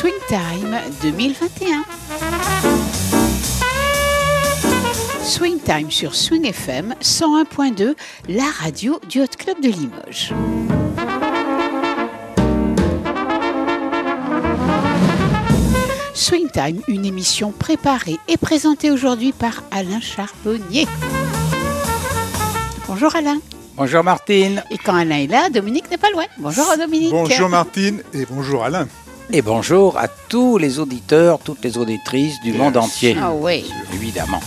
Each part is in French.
Swing Time 2021. Swing Time sur Swing FM 101.2, la radio du Hot Club de Limoges. Swing Time, une émission préparée et présentée aujourd'hui par Alain Charbonnier. Bonjour Alain. Bonjour Martine. Et quand Alain est là, Dominique n'est pas loin. Bonjour Dominique. Bonjour Martine et bonjour Alain. Et bonjour à tous les auditeurs, toutes les auditrices du monde entier. Ah oui. Évidemment.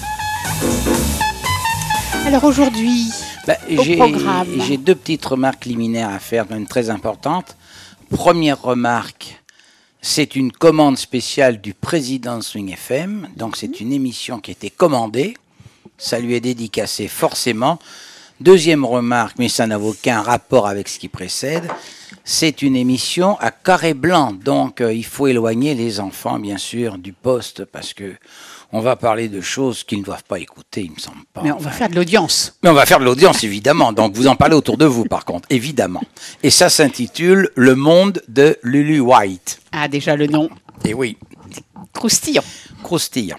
Alors aujourd'hui, au programme. J'ai deux petites remarques liminaires à faire, même très importantes. Première remarque, c'est une commande spéciale du président de Swing FM. Donc c'est une émission qui a été commandée. Ça lui est dédicacé forcément. Deuxième remarque, mais ça n'a aucun rapport avec ce qui précède, c'est une émission à carré blanc. Donc il faut éloigner les enfants, bien sûr, du poste parce que on va parler de choses qu'ils ne doivent pas écouter, il me semble pas. Mais on va faire de l'audience. Mais on va faire de l'audience, évidemment. Donc vous en parlez autour de vous, par contre, évidemment. Et ça s'intitule Le monde de Lulu White. Ah, déjà le nom. Et oui. Croustillant. Croustillant.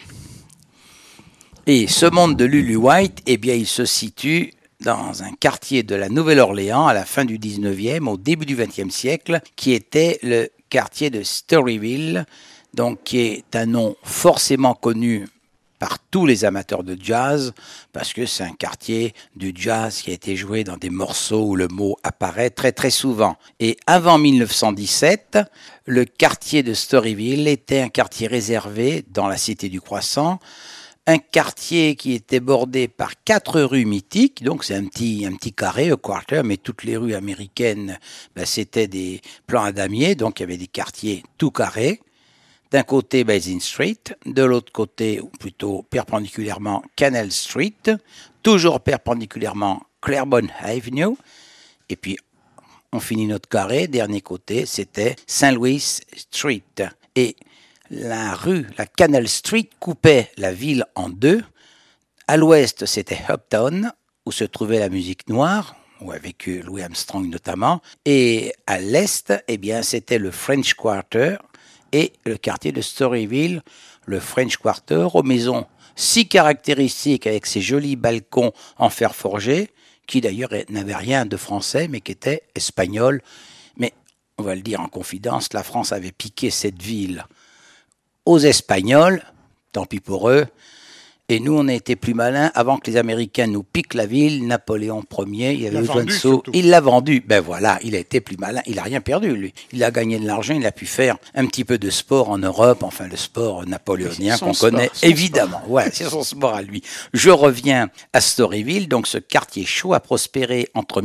Et ce monde de Lulu White, eh bien, il se situe dans un quartier de la Nouvelle-Orléans à la fin du 19e, au début du 20e siècle, qui était le quartier de Storyville, donc qui est un nom forcément connu par tous les amateurs de jazz, parce que c'est un quartier du jazz qui a été joué dans des morceaux où le mot apparaît très très souvent. Et avant 1917, le quartier de Storyville était un quartier réservé dans la Cité du Croissant, un quartier qui était bordé par 4 rues mythiques, donc c'est un petit carré, un quarter, mais toutes les rues américaines, c'était des plans à damier, donc il y avait des quartiers tout carrés. D'un côté, Basin Street, de l'autre côté, ou plutôt perpendiculairement, Canal Street, toujours perpendiculairement, Claiborne Avenue, et puis on finit notre carré, dernier côté, c'était St. Louis Street. Et la Canal Street coupait la ville en deux. À l'ouest, c'était Uptown, où se trouvait la musique noire, où a vécu Louis Armstrong notamment. Et à l'est, eh bien, c'était le French Quarter et le quartier de Storyville, le French Quarter, aux maisons si caractéristiques avec ses jolis balcons en fer forgé, qui d'ailleurs n'avaient rien de français, mais qui étaient espagnols. Mais, on va le dire en confidence, la France avait piqué cette ville aux Espagnols, tant pis pour eux, et nous on a été plus malins, avant que les Américains nous piquent la ville, Napoléon Ier, il avait besoin de sous, il l'a vendu, ben voilà, il a été plus malin, il a rien perdu lui, il a gagné de l'argent, il a pu faire un petit peu de sport en Europe, enfin le sport napoléonien qu'on connaît évidemment, ouais, c'est son sport à lui. Je reviens à Storyville, donc ce quartier chaud a prospéré entre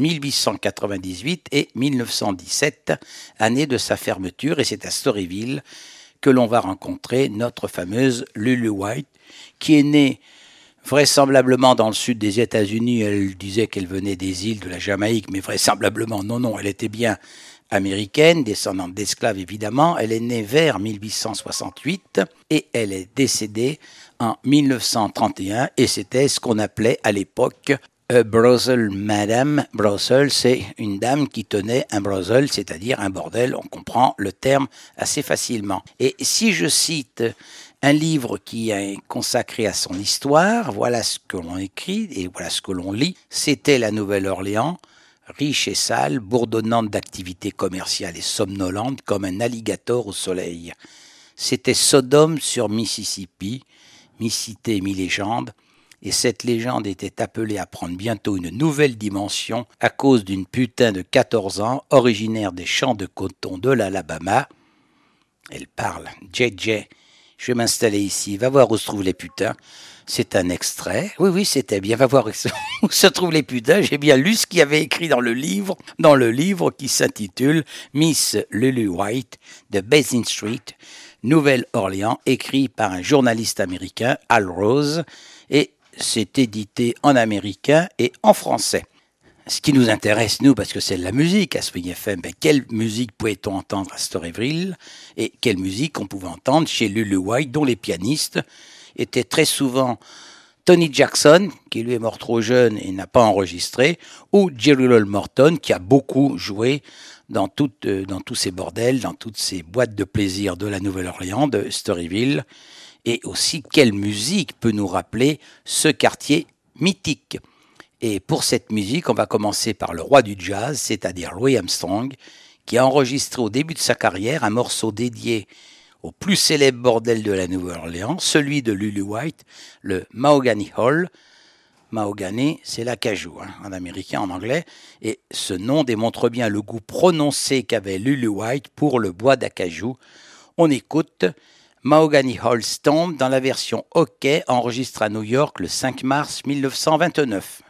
1898 et 1917, année de sa fermeture, et c'est à Storyville que l'on va rencontrer notre fameuse Lulu White, qui est née vraisemblablement dans le sud des États-Unis. Elle disait qu'elle venait des îles de la Jamaïque, mais vraisemblablement, non, elle était bien américaine, descendante d'esclaves évidemment. Elle est née vers 1868 et elle est décédée en 1931, et c'était ce qu'on appelait à l'époque brothel, madame. Brothel, c'est une dame qui tenait un brothel, c'est-à-dire un bordel. On comprend le terme assez facilement. Et si je cite un livre qui est consacré à son histoire, voilà ce que l'on écrit et voilà ce que l'on lit. C'était la Nouvelle-Orléans, riche et sale, bourdonnante d'activités commerciales et somnolente comme un alligator au soleil. C'était Sodome sur Mississippi, mi-cité, mi-légende. Et cette légende était appelée à prendre bientôt une nouvelle dimension à cause d'une putain de 14 ans, originaire des champs de coton de l'Alabama. Elle parle, JJ, je vais m'installer ici, va voir où se trouvent les putains. C'est un extrait. Oui, c'était bien, va voir où se trouvent les putains. J'ai bien lu ce qu'il y avait écrit dans le livre qui s'intitule Miss Lulu White de Basin Street, Nouvelle-Orléans, écrit par un journaliste américain, Al Rose, et c'est édité en américain et en français. Ce qui nous intéresse, nous, parce que c'est de la musique à Swing FM, quelle musique pouvait-on entendre à Storyville et quelle musique on pouvait entendre chez Lulu White, dont les pianistes étaient très souvent Tony Jackson, qui lui est mort trop jeune et n'a pas enregistré, ou Jerry Lowell Morton, qui a beaucoup joué dans tous ces bordels, dans toutes ces boîtes de plaisir de la Nouvelle-Orléans, de Storyville. Et aussi, quelle musique peut nous rappeler ce quartier mythique. Et pour cette musique, on va commencer par le roi du jazz, c'est-à-dire Louis Armstrong, qui a enregistré au début de sa carrière un morceau dédié au plus célèbre bordel de la Nouvelle-Orléans, celui de Lulu White, le Mahogany Hall. Mahogany, c'est l'acajou, en américain, en anglais, et ce nom démontre bien le goût prononcé qu'avait Lulu White pour le bois d'acajou. On écoute Mahogany Hall Stomp dans la version hockey enregistrée à New York le 5 mars 1929.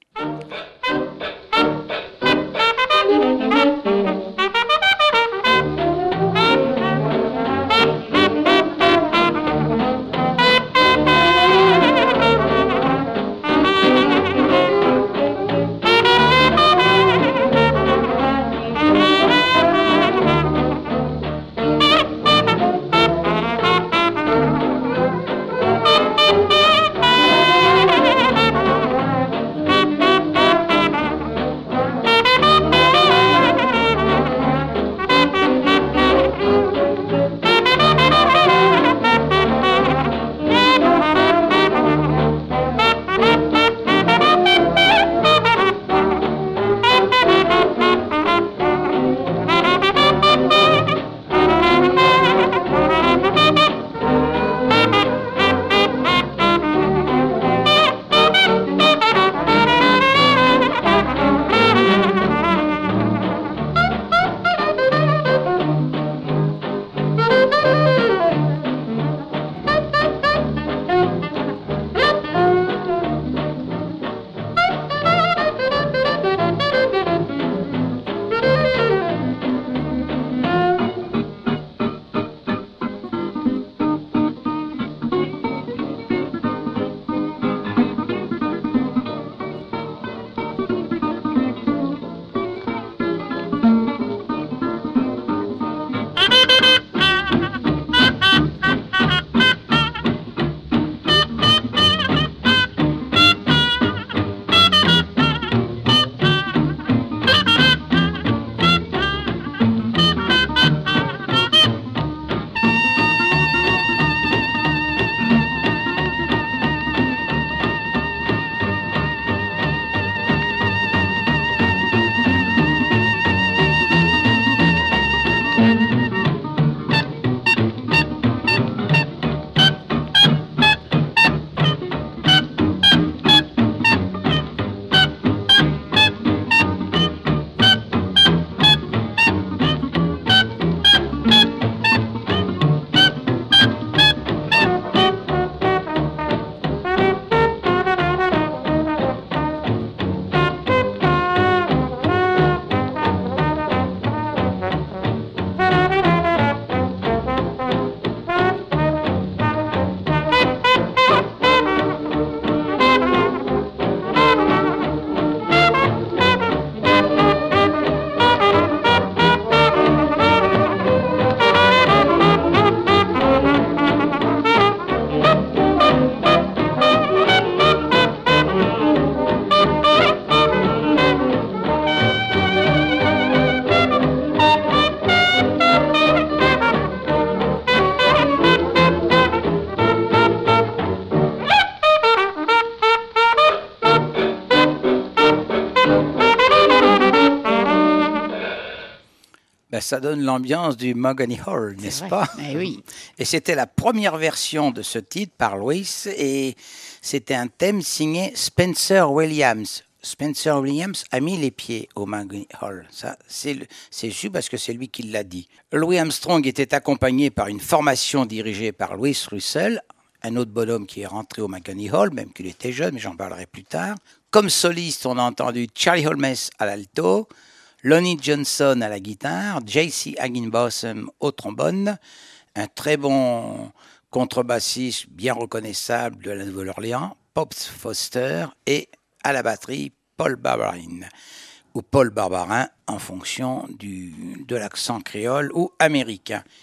Ça donne l'ambiance du Mahogany Hall, n'est-ce pas? Oui. Et c'était la première version de ce titre par Louis, et c'était un thème signé Spencer Williams. Spencer Williams a mis les pieds au Mahogany Hall. Ça, c'est juste parce que c'est lui qui l'a dit. Louis Armstrong était accompagné par une formation dirigée par Louis Russell, un autre bonhomme qui est rentré au Mahogany Hall, même qu'il était jeune, mais j'en parlerai plus tard. Comme soliste, on a entendu Charlie Holmes à l'alto, Lonnie Johnson à la guitare, J.C. Higginbotham au trombone, un très bon contrebassiste bien reconnaissable de la Nouvelle-Orléans, Pops Foster, et à la batterie, Paul Barbarin, ou Paul Barbarin en fonction de l'accent créole ou américain.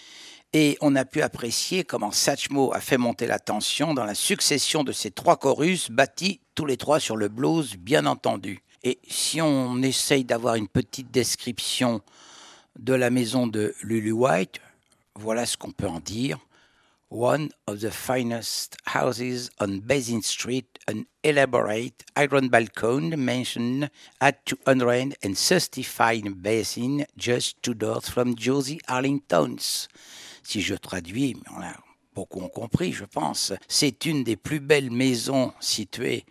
Et on a pu apprécier comment Satchmo a fait monter la tension dans la succession de ces 3 chorus bâtis tous les 3 sur le blues, bien entendu. Et si on essaye d'avoir une petite description de la maison de Lulu White, voilà ce qu'on peut en dire. One of the finest houses on Basin Street, an elaborate iron balcony mansion at 235 Basin, just 2 doors from Josie Arlington's. Si je traduis, on a beaucoup ont compris, je pense. C'est une des plus belles maisons situées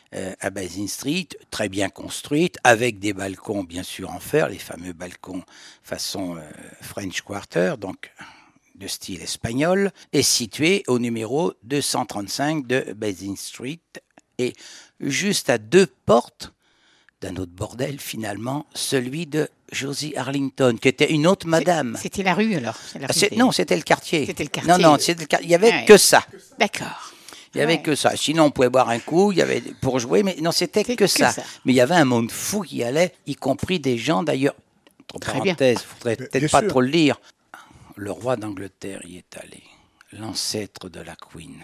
à Basin Street, très bien construite, avec des balcons bien sûr en fer, les fameux balcons façon French Quarter, donc de style espagnol, est située au numéro 235 de Basin Street et juste à 2 portes d'un autre bordel finalement, celui de Josie Arlington, qui était une autre madame. C'était la rue alors? Non, c'était le quartier. C'était le quartier. Non, il n'y avait que ça. D'accord. Il n'y avait que ça. Sinon, on pouvait boire un coup, il y avait pour jouer, mais non, c'était que ça. Mais il y avait un monde fou qui allait, y compris des gens d'ailleurs. Entre parenthèses, il ne faudrait peut-être pas trop le lire. Le roi d'Angleterre y est allé, l'ancêtre de la Queen.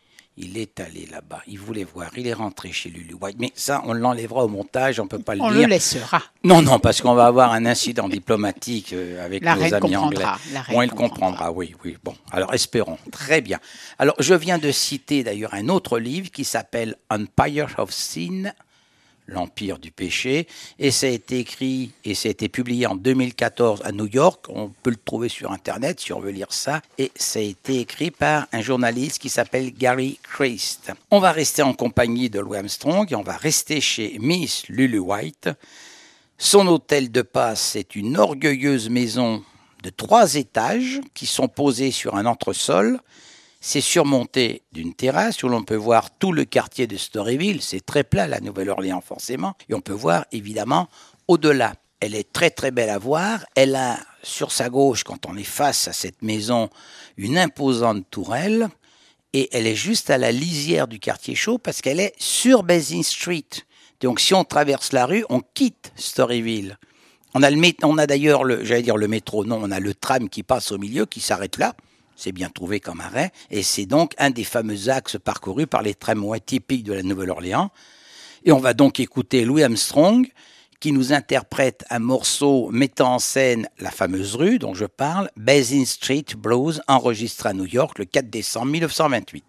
Il est allé là-bas, il voulait voir, il est rentré chez Lulu White. Mais ça, on l'enlèvera au montage, on ne peut pas le dire. On le laissera. Non, parce qu'on va avoir un incident diplomatique avec la nos reine amis comprendra. anglais. La reine elle comprendra, oui. Bon, alors espérons. Très bien. Alors, je viens de citer d'ailleurs un autre livre qui s'appelle Empire of Sin, l'Empire du péché, et ça a été écrit et ça a été publié en 2014 à New York. On peut le trouver sur Internet si on veut lire ça, et ça a été écrit par un journaliste qui s'appelle Gary Christ. On va rester en compagnie de Louis Armstrong et on va rester chez Miss Lulu White. Son hôtel de passe est une orgueilleuse maison de 3 étages qui sont posés sur un entresol. C'est surmonté d'une terrasse où l'on peut voir tout le quartier de Storyville. C'est très plat, la Nouvelle-Orléans forcément. Et on peut voir évidemment au-delà. Elle est très très belle à voir. Elle a sur sa gauche, quand on est face à cette maison, une imposante tourelle. Et elle est juste à la lisière du quartier chaud parce qu'elle est sur Basin Street. Donc si on traverse la rue, on quitte Storyville. On a d'ailleurs, le métro, non, on a le tram qui passe au milieu, qui s'arrête là. C'est bien trouvé comme arrêt, et c'est donc un des fameux axes parcourus par les tramways typiques de la Nouvelle-Orléans. Et on va donc écouter Louis Armstrong, qui nous interprète un morceau mettant en scène la fameuse rue dont je parle, Basin Street Blues, enregistré à New York le 4 décembre 1928.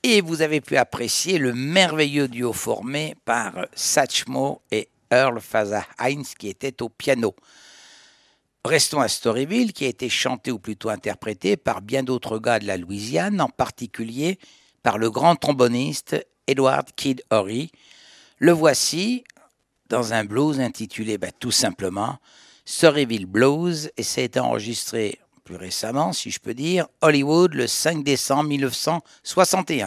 Et vous avez pu apprécier le merveilleux duo formé par Satchmo et Earl Father-Hines qui étaient au piano. Restons à Storyville, qui a été chanté ou plutôt interprété par bien d'autres gars de la Louisiane, en particulier par le grand tromboniste Edward Kid Ory. Le voici dans un blues intitulé tout simplement Storyville Blues, et ça a été enregistré plus récemment, si je peux dire, Hollywood le 5 décembre 1961.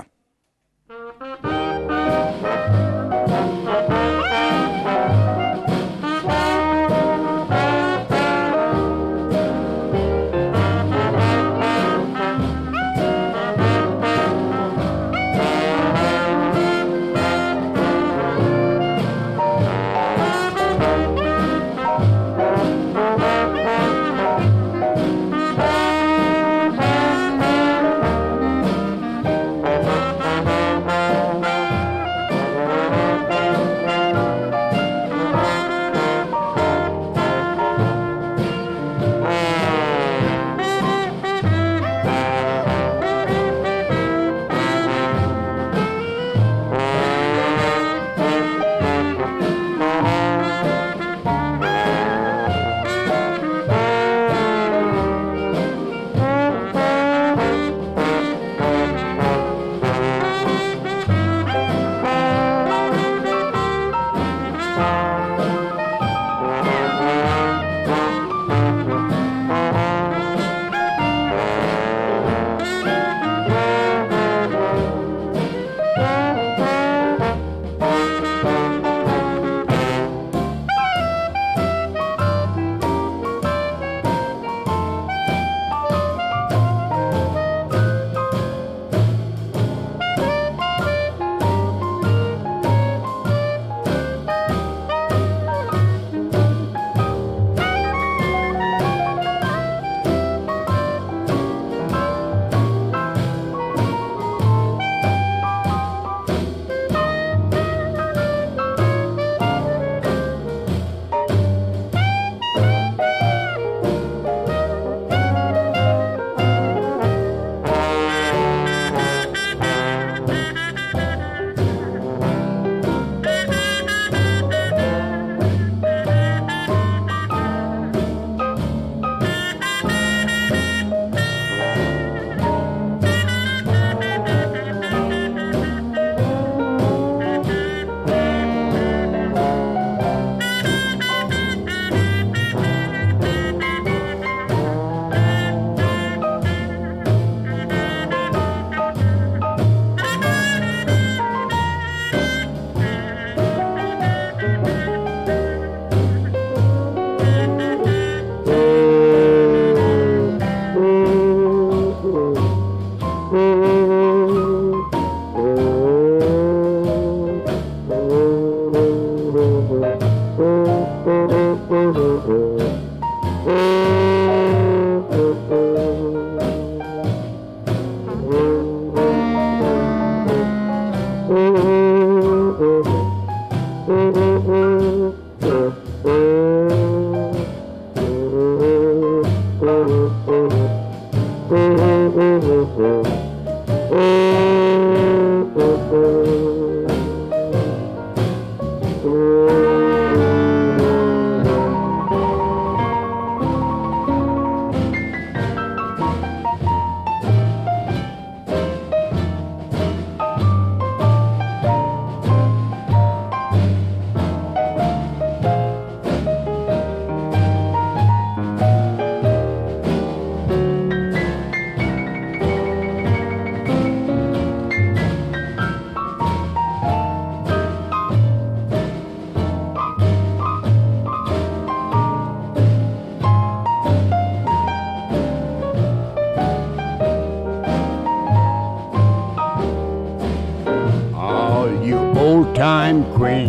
Old-time queen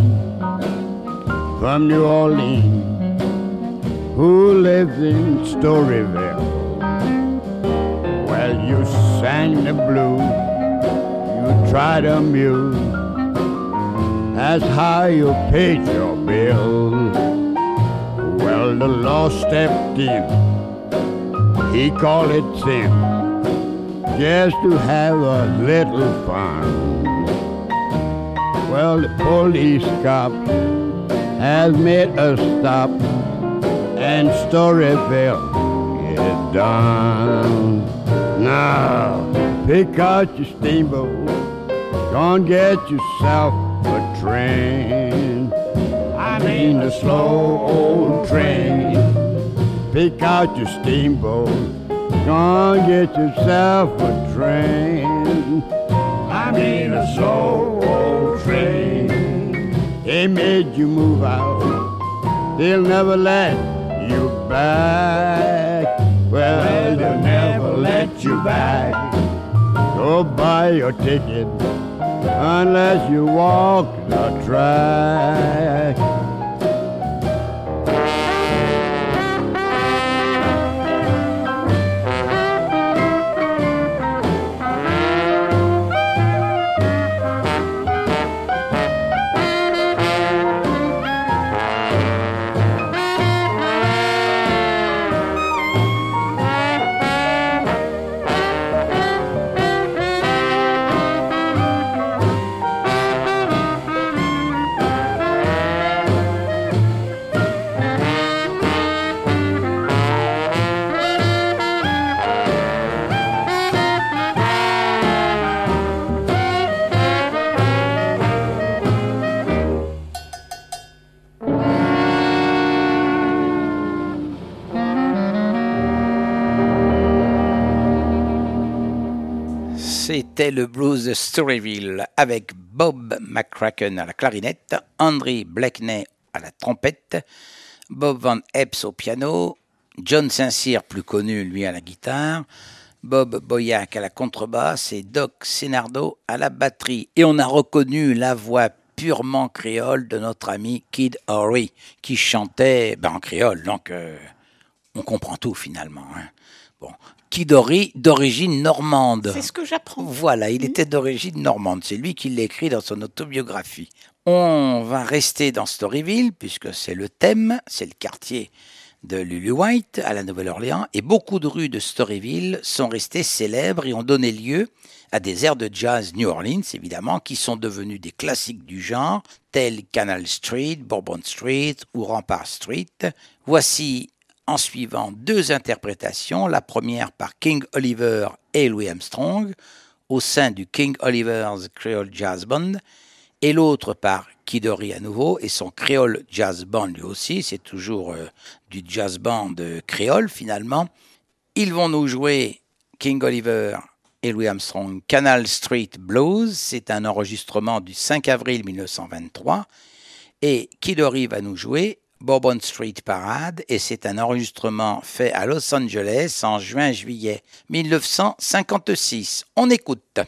from New Orleans who lives in Storyville. Well, you sang the blues, you tried to amuse, that's how you paid your bill. Well, the law stepped in, he called it sin, just to have a little fun. done. Well, the police cop has made us stop, and Storyville is done. Now, pick out your steamboat, go and get yourself a train. I mean the slow old train. Pick out your steamboat, go and get yourself a train. I mean a slow old train. They made you move out, they'll never let you back. Well, they'll never let you back. Go buy your ticket unless you walk the track. C'était le blues de Storyville avec Bob McCracken à la clarinette, Henry Blakeney à la trompette, Bob Van Epps au piano, John Saint-Cyr, plus connu lui à la guitare, Bob Boyack à la contrebasse et Doc Senardo à la batterie. Et on a reconnu la voix purement créole de notre ami Kid Ory qui chantait en créole, donc on comprend tout finalement. Bon. Kid Ory d'origine normande. C'est ce que j'apprends. Voilà, il était d'origine normande. C'est lui qui l'écrit dans son autobiographie. On va rester dans Storyville puisque c'est le thème, c'est le quartier de Lillooet à la Nouvelle-Orléans et beaucoup de rues de Storyville sont restées célèbres et ont donné lieu à des airs de jazz New Orleans évidemment qui sont devenus des classiques du genre tels Canal Street, Bourbon Street ou Rampart Street. Voici en suivant deux interprétations, la première par King Oliver et Louis Armstrong au sein du King Oliver's Creole Jazz Band et l'autre par Kid Ory à nouveau et son Creole Jazz Band lui aussi, c'est toujours du jazz band créole finalement. Ils vont nous jouer King Oliver et Louis Armstrong Canal Street Blues, c'est un enregistrement du 5 avril 1923 et Kid Ory va nous jouer Bourbon Street Parade et c'est un enregistrement fait à Los Angeles en juin-juillet 1956. On écoute.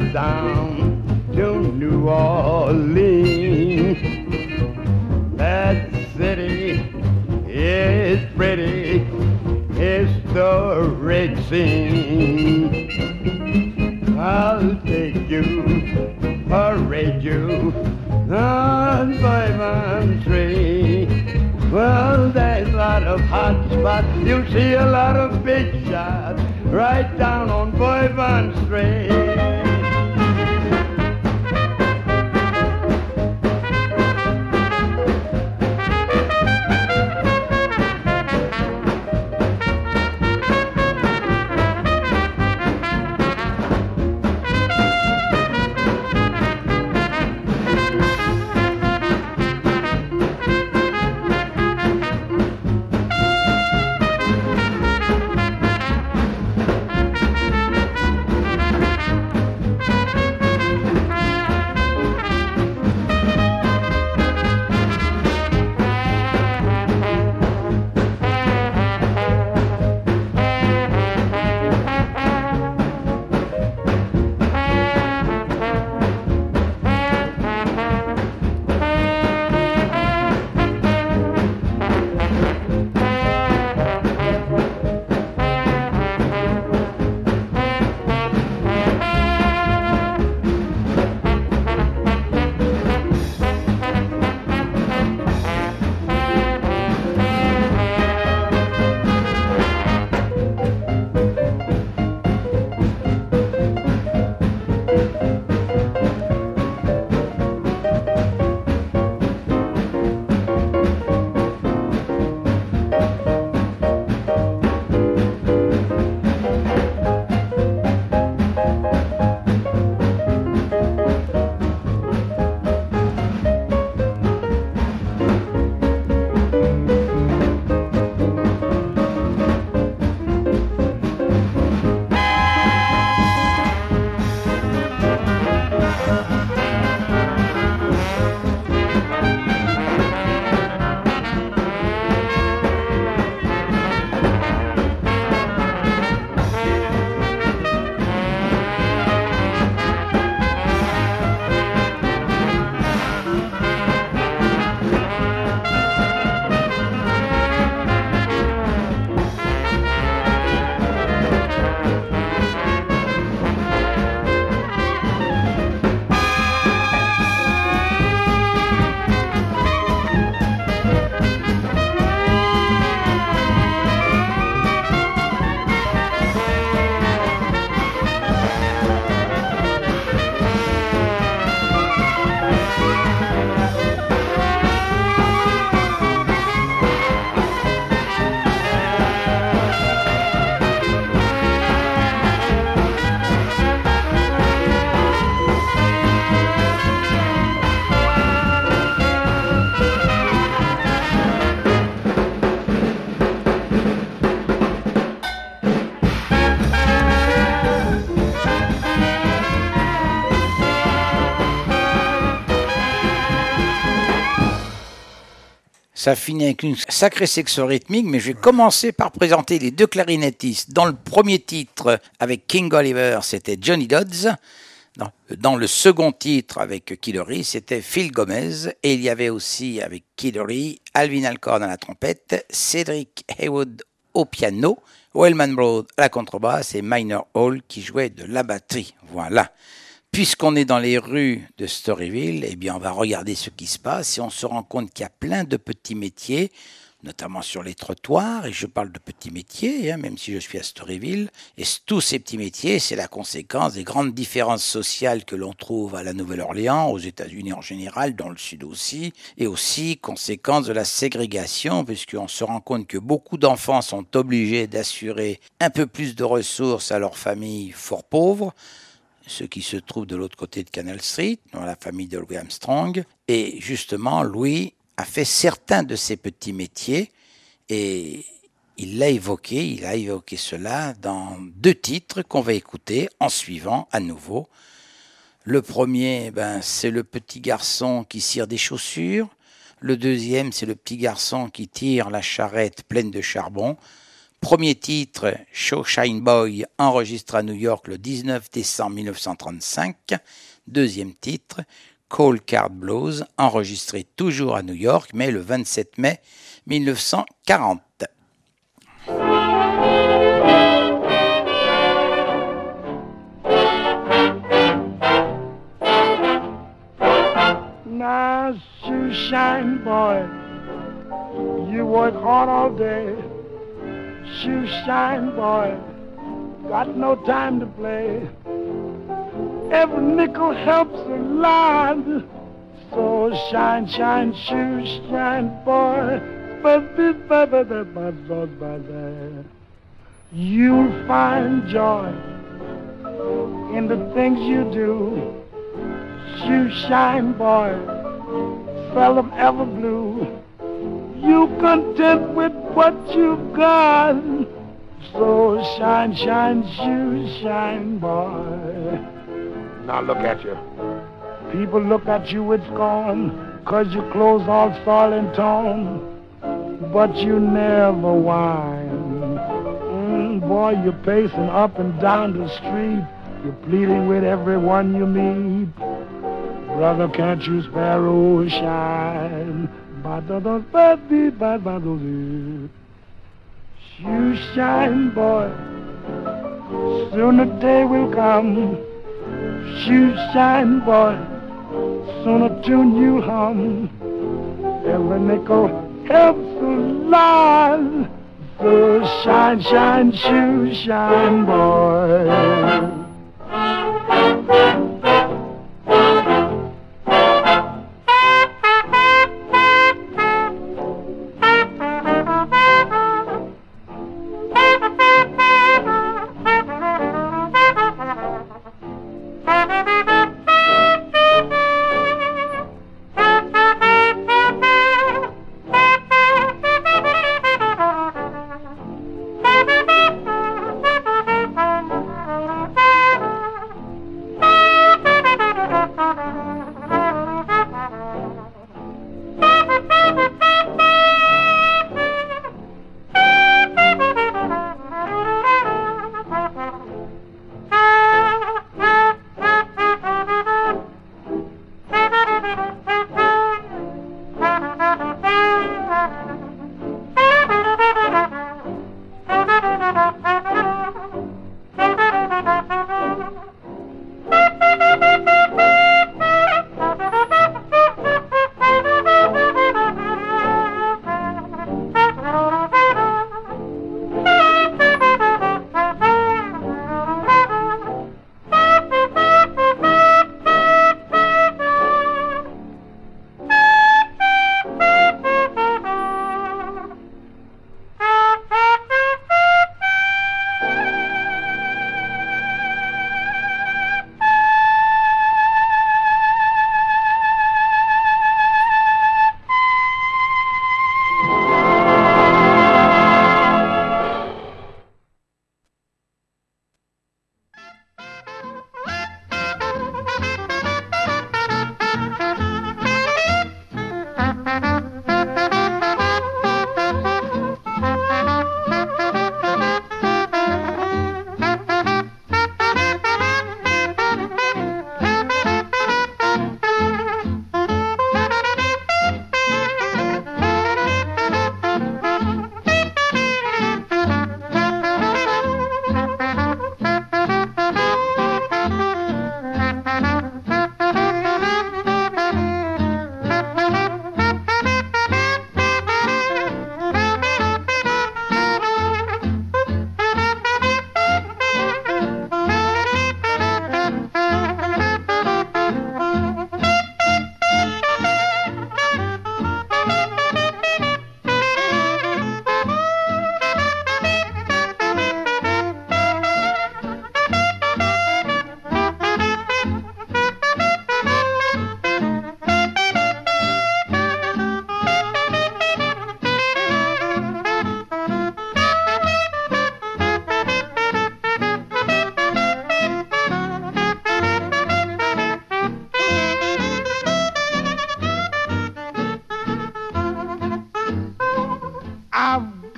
down to New Orleans. That city is pretty, historic scene. I'll take you, parade you on Bourbon Street. Well, there's a lot of hot spots. You'll see a lot of big shots right down on Bourbon Street. Ça finit avec une sacrée section rythmique, mais je vais commencer par présenter les deux clarinettistes. Dans le premier titre, avec King Oliver, c'était Johnny Dodds. Dans le second titre, avec Kidori, c'était Phil Gomez. Et il y avait aussi, avec Kidori, Alvin Alcorn à la trompette, Cedric Haywood au piano, Wellman Broad à la contrebasse et Minor Hall qui jouait de la batterie. Voilà. Puisqu'on est dans les rues de Storyville, eh bien on va regarder ce qui se passe et on se rend compte qu'il y a plein de petits métiers, notamment sur les trottoirs, et je parle de petits métiers, même si je suis à Storyville, et tous ces petits métiers, c'est la conséquence des grandes différences sociales que l'on trouve à la Nouvelle-Orléans, aux États-Unis en général, dans le Sud aussi, et aussi conséquence de la ségrégation, puisqu'on se rend compte que beaucoup d'enfants sont obligés d'assurer un peu plus de ressources à leurs familles fort pauvres, ceux qui se trouvent de l'autre côté de Canal Street, dans la famille de Louis Armstrong. Et justement, Louis a fait certains de ces petits métiers et il l'a évoqué, cela dans deux titres qu'on va écouter en suivant à nouveau. Le premier, c'est le petit garçon qui cire des chaussures. Le deuxième, c'est le petit garçon qui tire la charrette pleine de charbon. Premier titre, Show Shine Boy, enregistré à New York le 19 décembre 1935. Deuxième titre, Cold Card Blues, enregistré toujours à New York, mais le 27 mai 1940. Now, shoe shine boy, you work hard all day. Shoe shine boy, got no time to play. Every nickel helps a lot. So shine, shine, shoe shine boy. You'll find joy in the things you do. Shoe shine boy, seldom ever blue. You content with what you've got. So shine, shine, shoe shine boy. Now look at you. People look at you with scorn, 'cause your clothes all soiled and torn. But you never whine. Boy, you're pacing up and down the street. You're pleading with everyone you meet. Brother, can't you sparrow shine? You shine, boy. Soon the day will come. You shine, boy. Soon a tune you hum. Every nickel helps a lot. So shine, shine, shoe shine, boy.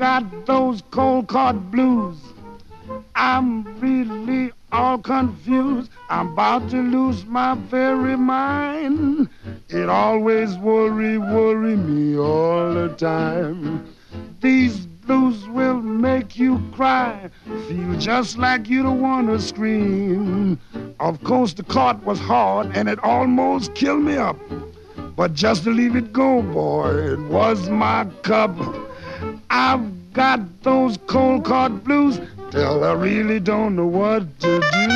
got those cold card blues. I'm really all confused. I'm about to lose my very mind. It always worry me all the time. These blues will make you cry. Feel just like you don't want to scream. Of course the cart was hard and it almost killed me up. But just to leave it go, boy, it was my cup. I've got those cold cart blues till I really don't know what to do.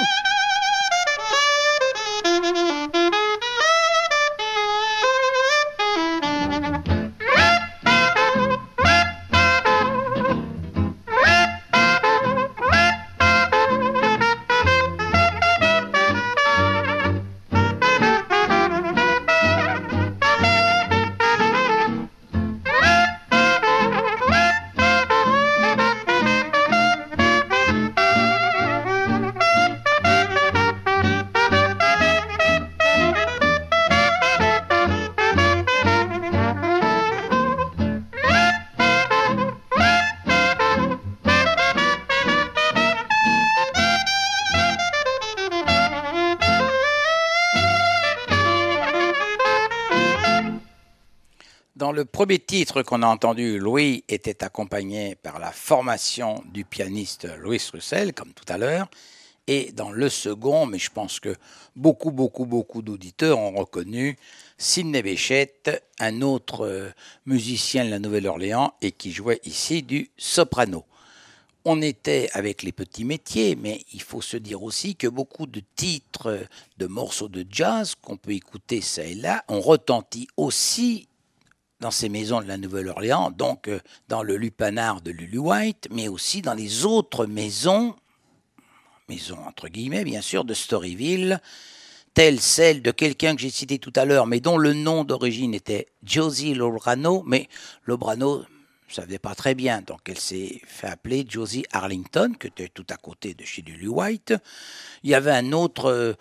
Dans le premier titre qu'on a entendu, Louis était accompagné par la formation du pianiste Louis Russell, comme tout à l'heure. Et dans le second, mais je pense que beaucoup d'auditeurs ont reconnu Sidney Bechet, un autre musicien de la Nouvelle-Orléans et qui jouait ici du soprano. On était avec les petits métiers, mais il faut se dire aussi que beaucoup de titres, de morceaux de jazz qu'on peut écouter ça et là, ont retenti aussi dans ces maisons de la Nouvelle-Orléans, donc dans le lupanar de Lulu White, mais aussi dans les autres maisons entre guillemets bien sûr, de Storyville, telle celle de quelqu'un que j'ai cité tout à l'heure, mais dont le nom d'origine était Josie Lobrano, mais Lobrano ne savait pas très bien, donc elle s'est fait appeler Josie Arlington, qui était tout à côté de chez Lulu White. Il y avait un autre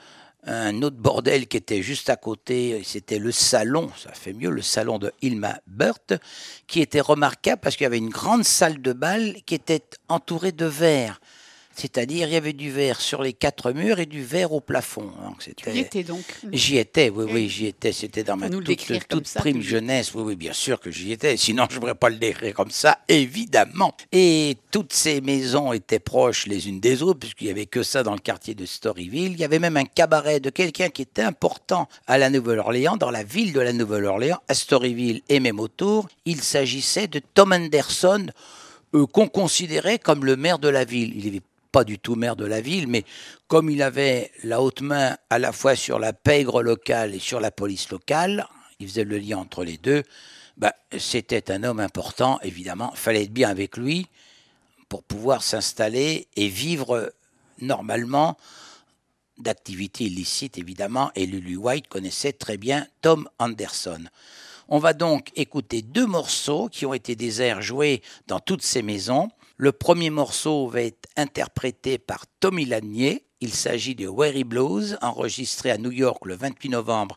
bordel qui était juste à côté, c'était le salon, ça fait mieux, le salon de Hilma Burt, qui était remarquable parce qu'il y avait une grande salle de bal qui était entourée de verre. C'est-à-dire, il y avait du verre sur les 4 murs et du verre au plafond. Donc, tu y étais donc? J'y étais, oui, j'y étais. C'était dans ma toute prime jeunesse. Oui, bien sûr que j'y étais. Sinon, je ne pourrais pas le décrire comme ça, évidemment. Et toutes ces maisons étaient proches les unes des autres, puisqu'il n'y avait que ça dans le quartier de Storyville. Il y avait même un cabaret de quelqu'un qui était important à la Nouvelle-Orléans, dans la ville de la Nouvelle-Orléans, à Storyville et même autour. Il s'agissait de Tom Anderson, qu'on considérait comme le maire de la ville. Il avait pas du tout maire de la ville, mais comme il avait la haute main à la fois sur la pègre locale et sur la police locale, il faisait le lien entre les deux, c'était un homme important, évidemment, il fallait être bien avec lui pour pouvoir s'installer et vivre normalement d'activités illicites, évidemment, et Lulu White connaissait très bien Tom Anderson. On va donc écouter 2 morceaux qui ont été des airs joués dans toutes ces maisons. Le premier morceau va être interprété par Tommy Lanier. Il s'agit de Weary Blues, enregistré à New York le 28 novembre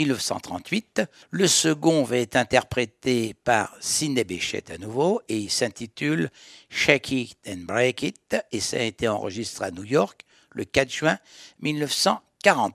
1938. Le second va être interprété par Sidney Bechet à nouveau et il s'intitule Shake It and Break It et ça a été enregistré à New York le 4 juin 1940.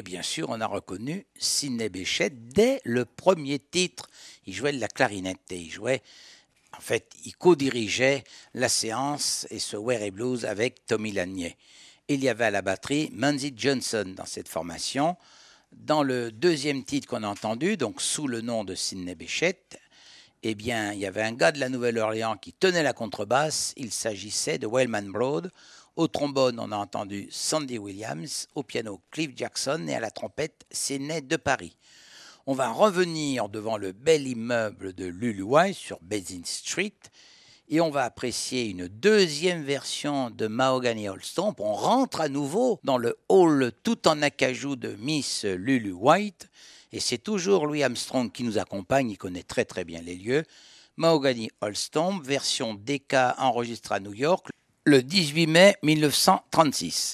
Et bien sûr, on a reconnu Sidney Bechet dès le premier titre. Il jouait de la clarinette et il co-dirigeait la séance et ce Where Blues avec Tommy Lanier. Il y avait à la batterie Munzie Johnson dans cette formation. Dans le deuxième titre qu'on a entendu, donc sous le nom de Sidney Bechet, eh bien, il y avait un gars de la Nouvelle-Orléans qui tenait la contrebasse. Il s'agissait de Wellman Broad. Au trombone, on a entendu Sandy Williams. Au piano, Cliff Jackson. Et à la trompette, Sidney de Paris. On va revenir devant le bel immeuble de Luluwai sur Basin Street. Et on va apprécier une deuxième version de Mahogany Old Stomp. On rentre à nouveau dans le hall tout en acajou de Miss Lulu White. Et c'est toujours Louis Armstrong qui nous accompagne, il connaît très très bien les lieux. Mahogany Old Stomp, version DK enregistrée à New York le 18 mai 1936.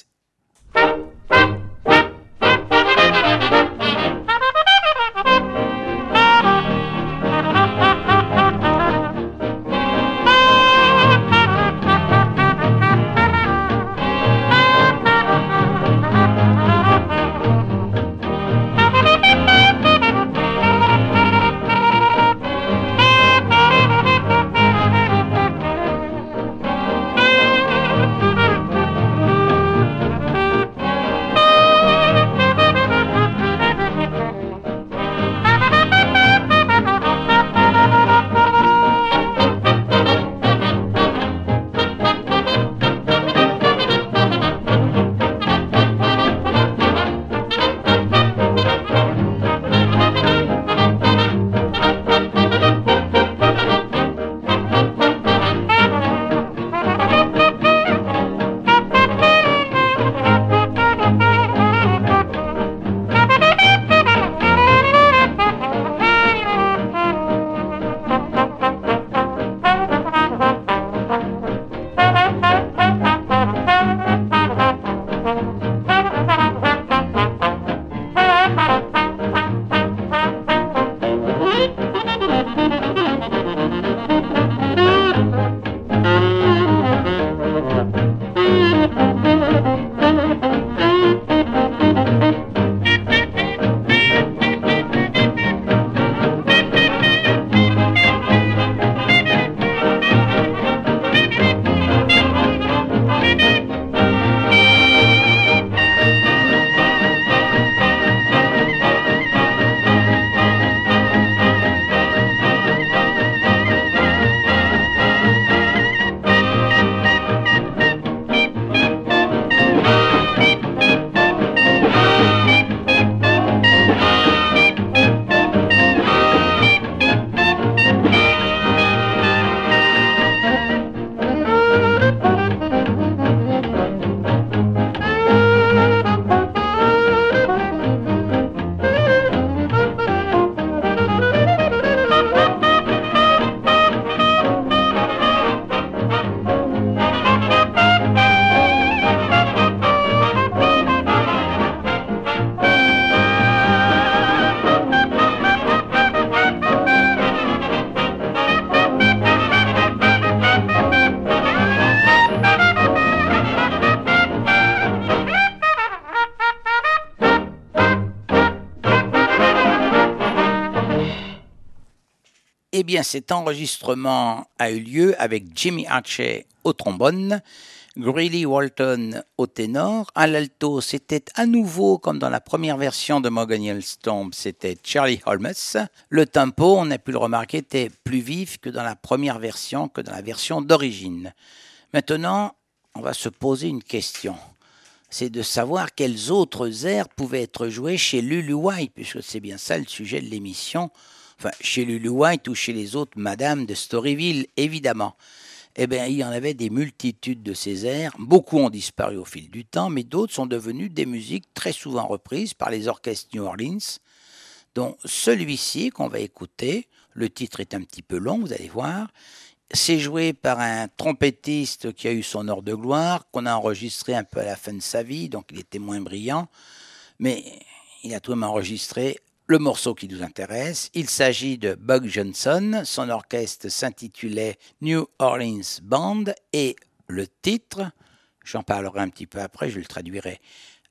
Eh bien, cet enregistrement a eu lieu avec Jimmy Archer au trombone, Greeley Walton au ténor. À l'alto, c'était à nouveau, comme dans la première version de Mahogany Old Stomp, c'était Charlie Holmes. Le tempo, on a pu le remarquer, était plus vif que dans la première version, que dans la version d'origine. Maintenant, on va se poser une question. C'est de savoir quels autres airs pouvaient être joués chez Lulu White, puisque c'est bien ça le sujet de l'émission. Enfin, chez Lulu White ou chez les autres madames de Storyville, évidemment. Eh bien, il y en avait des multitudes de ces airs. Beaucoup ont disparu au fil du temps, mais d'autres sont devenus des musiques très souvent reprises par les orchestres New Orleans, dont celui-ci qu'on va écouter. Le titre est un petit peu long, vous allez voir. C'est joué par un trompettiste qui a eu son heure de gloire, qu'on a enregistré un peu à la fin de sa vie, donc il était moins brillant, mais il a tout de même enregistré le morceau qui nous intéresse. Il s'agit de Buck Johnson, son orchestre s'intitulait New Orleans Band, et le titre, j'en parlerai un petit peu après, je le traduirai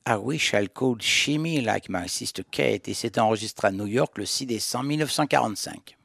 I Wish I Could Shimmy Like My Sister Kate et s'est enregistré à New York le 6 décembre 1945.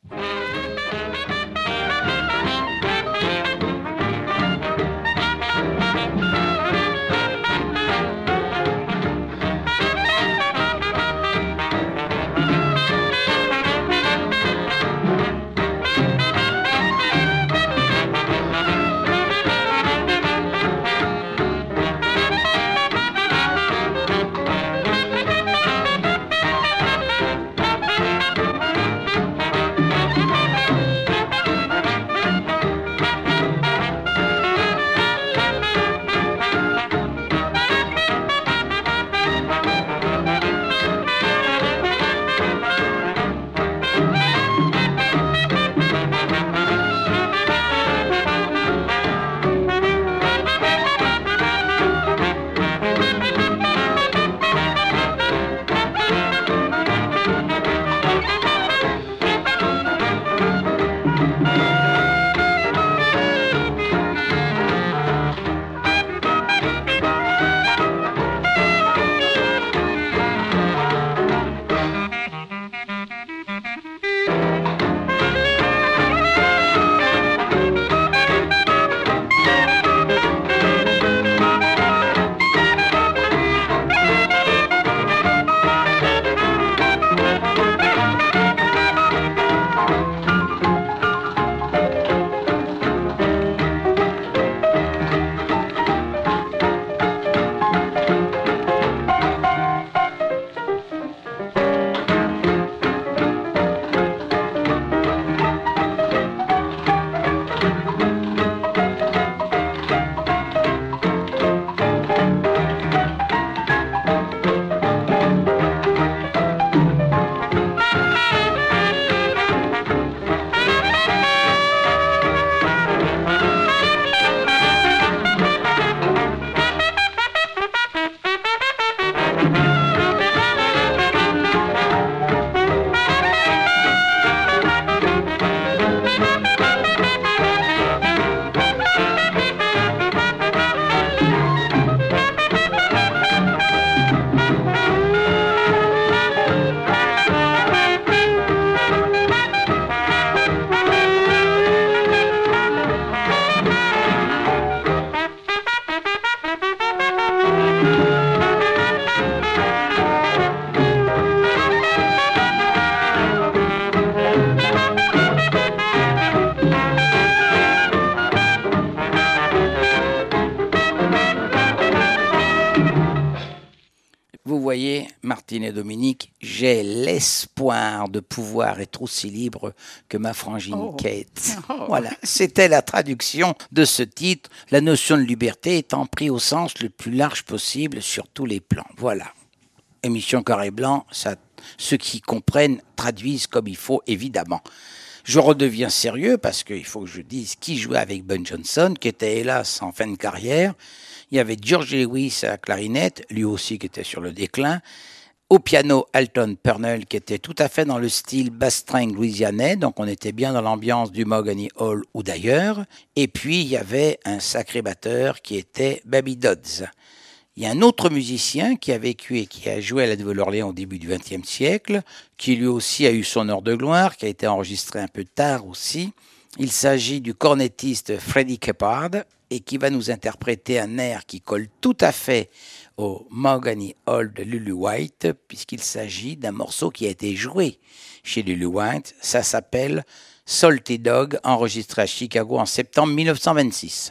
Vous voyez, Martine et Dominique, j'ai l'espoir de pouvoir être aussi libre que ma frangine Kate. Voilà, c'était la traduction de ce titre, la notion de liberté étant prise au sens le plus large possible sur tous les plans. Voilà. Émission Carré Blanc, ça, ceux qui comprennent traduisent comme il faut, évidemment. Je redeviens sérieux parce qu'il faut que je dise qui jouait avec Ben Johnson, qui était hélas en fin de carrière. Il y avait George Lewis à la clarinette, lui aussi qui était sur le déclin. Au piano, Alton Purnell, qui était tout à fait dans le style bass-string louisianais, donc on était bien dans l'ambiance du Mahogany Hall ou d'ailleurs. Et puis, il y avait un sacré batteur qui était Baby Dodds. Il y a un autre musicien qui a vécu et qui a joué à la Nouvelle-Orléans au début du XXe siècle, qui lui aussi a eu son heure de gloire, qui a été enregistré un peu tard aussi. Il s'agit du cornettiste Freddie Keppard et qui va nous interpréter un air qui colle tout à fait au Mahogany Hall de Lulu White, puisqu'il s'agit d'un morceau qui a été joué chez Lulu White. Ça s'appelle Salty Dog, enregistré à Chicago en septembre 1926.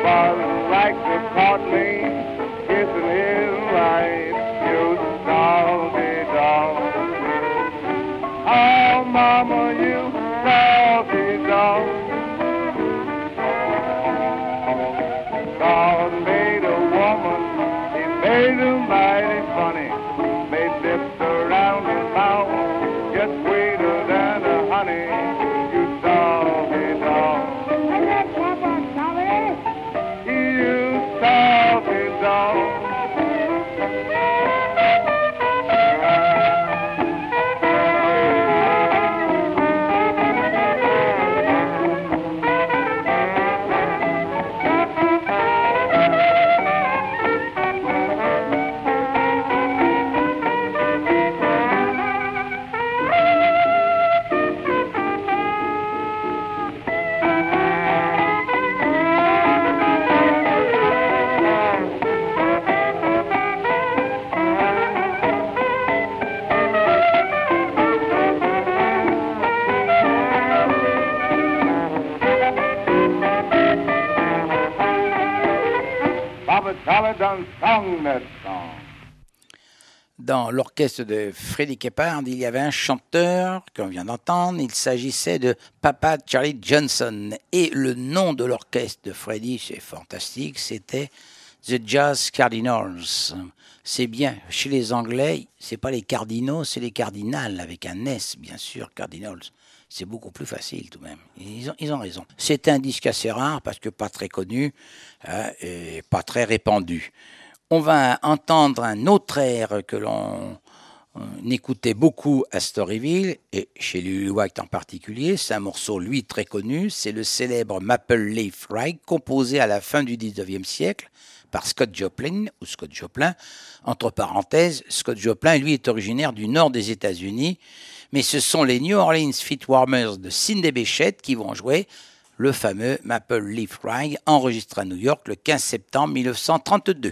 was like to caught me kissing his wife, you salty dog. Oh, mama, you salty dog. God made a woman, he made her mighty funny, made lips around her mouth, just sweeter than the honey, you salty dog. You salty dog. Baba Charlie done sung that song. Dans l'orchestre de Freddie Keppard, il y avait un chanteur qu'on vient d'entendre. Il s'agissait de Papa Charlie Johnson. Et le nom de l'orchestre de Freddie, c'est fantastique, c'était The Jazz Cardinals. C'est bien, chez les Anglais, c'est pas les cardinaux, c'est les cardinals, avec un S, bien sûr, Cardinals. C'est beaucoup plus facile tout de même. Ils ont raison. C'est un disque assez rare parce que pas très connu et pas très répandu. On va entendre un autre air que l'on écoutait beaucoup à Storyville, et chez Lulu White en particulier. C'est un morceau, lui, très connu. C'est le célèbre Maple Leaf Ride, composé à la fin du 19e siècle par Scott Joplin, ou Scott Joplin. Entre parenthèses, Scott Joplin, lui, est originaire du nord des États-Unis, mais ce sont les New Orleans Fitwarmers de Sidney Bechet qui vont jouer le fameux Maple Leaf Ride, enregistré à New York le 15 septembre 1932.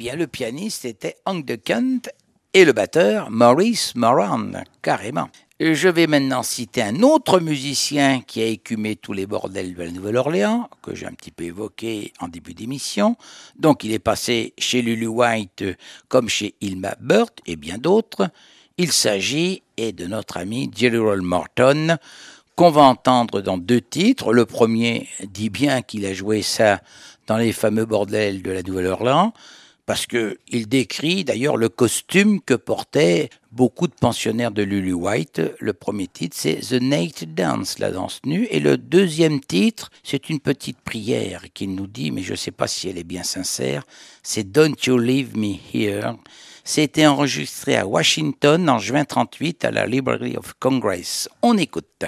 bien, le pianiste était Hank de Kent et le batteur Maurice Moran, carrément. Je vais maintenant citer un autre musicien qui a écumé tous les bordels de la Nouvelle-Orléans, que j'ai un petit peu évoqué en début d'émission. Donc il est passé chez Lulu White comme chez Hilma Burt et bien d'autres. Il s'agit de notre ami Jerry Roll Morton, qu'on va entendre dans 2 titres. Le premier dit bien qu'il a joué ça dans les fameux bordels de la Nouvelle-Orléans, parce qu'il décrit d'ailleurs le costume que portaient beaucoup de pensionnaires de Lulu White. Le premier titre, c'est The Naked Dance, la danse nue. Et le deuxième titre, c'est une petite prière qu'il nous dit, mais je ne sais pas si elle est bien sincère, c'est Don't You Leave Me Here. C'était enregistré à Washington en juin 1938 à la Library of Congress. On écoute.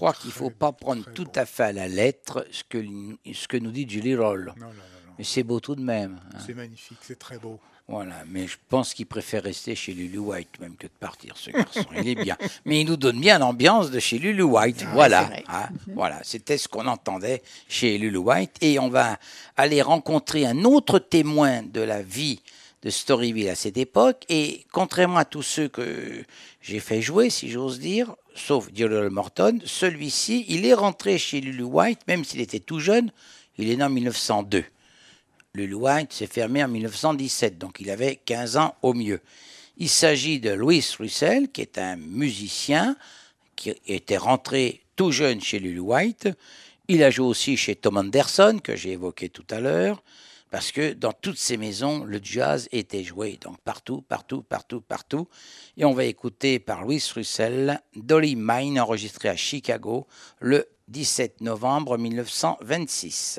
crois qu'il ne faut pas prendre tout à fait à la lettre ce que nous dit Jelly Roll. Non. Mais c'est beau tout de même. Hein. C'est magnifique, c'est très beau. Voilà, mais je pense qu'il préfère rester chez Lulu White même que de partir, ce garçon. Il est bien. Mais il nous donne bien l'ambiance de chez Lulu White. Voilà, hein, voilà, c'était ce qu'on entendait chez Lulu White. Et on va aller rencontrer un autre témoin de la vie de Storyville à cette époque. Et contrairement à tous ceux que j'ai fait jouer, si j'ose dire, sauf Gerald Morton, celui-ci, il est rentré chez Lulu White, même s'il était tout jeune. Il est né en 1902. Lulu White s'est fermé en 1917, donc il avait 15 ans au mieux. Il s'agit de Louis Russell, qui est un musicien qui était rentré tout jeune chez Lulu White. Il a joué aussi chez Tom Anderson, que j'ai évoqué tout à l'heure, parce que dans toutes ces maisons, le jazz était joué, donc partout. Et on va écouter par Louis Russell, Dolly Mine, enregistré à Chicago le 17 novembre 1926.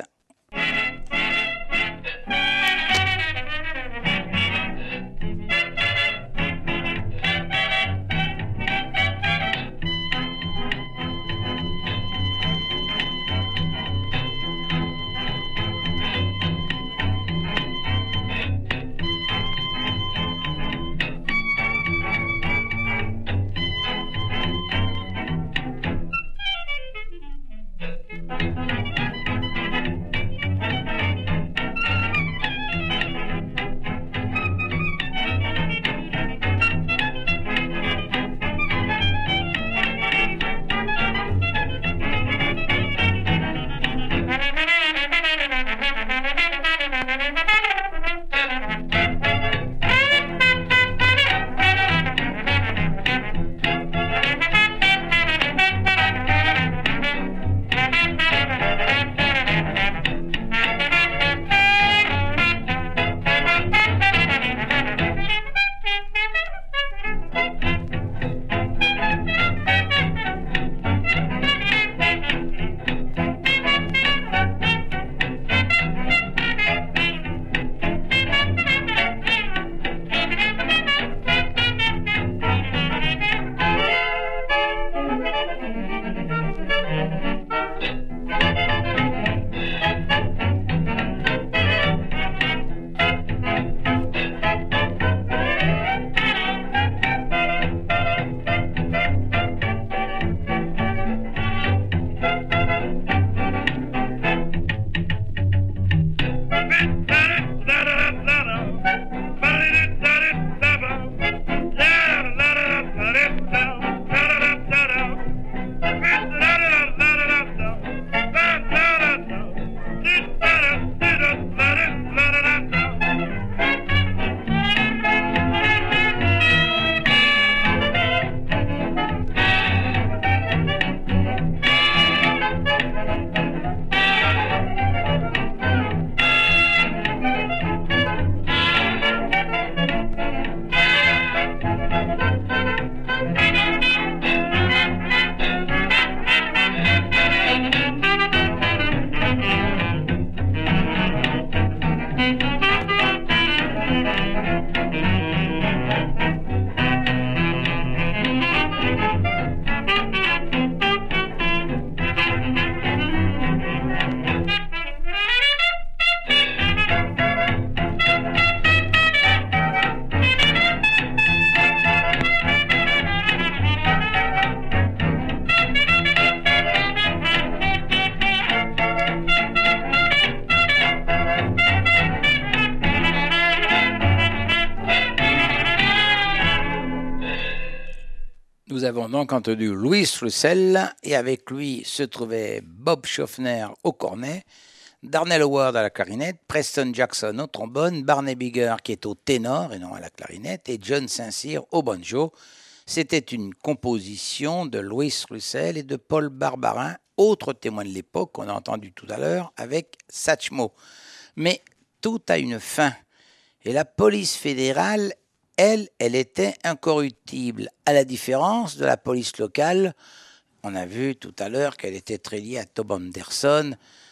Nous avons donc entendu Louis Russell et avec lui se trouvait Bob Schaffner au cornet, Darnell Howard à la clarinette, Preston Jackson au trombone, Barney Bigger qui est au ténor et non à la clarinette et John Saint-Cyr au banjo. C'était une composition de Louis Russell et de Paul Barbarin, autre témoin de l'époque qu'on a entendu tout à l'heure avec Satchmo. Mais tout a une fin et la police fédérale, elle était incorruptible, à la différence de la police locale. On a vu tout à l'heure qu'elle était très liée à Tom Anderson,